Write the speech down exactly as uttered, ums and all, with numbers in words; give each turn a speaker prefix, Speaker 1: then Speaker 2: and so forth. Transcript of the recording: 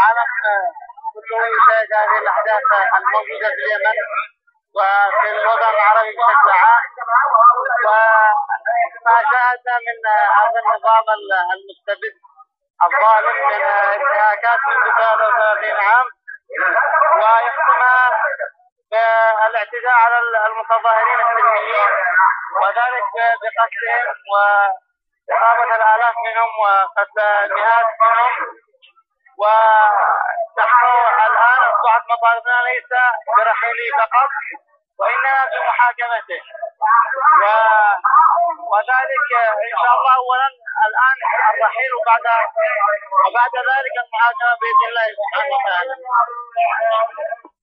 Speaker 1: العالم كله يشاهد هذه الأحداث الموجودة في اليمن وفي الوطن العربي بشكل عام. وما شاهدنا من هذا النظام المستبد الظالم من انتهاكات منذ ثلاثة وثلاثين عام، ويختمها بالاعتداء على المتظاهرين السلميين، وذلك بقتلهم وإصابة الآلاف منهم وقتل المئات منهم. ونحن الآن أصبحت مطالبنا ليس برحيله فقط وإنما بمحاكمته، و... وذلك إن شاء الله أولا الآن الرحيل وبعد وبعد ذلك المحاكمة بإذن الله سبحانه وتعالى.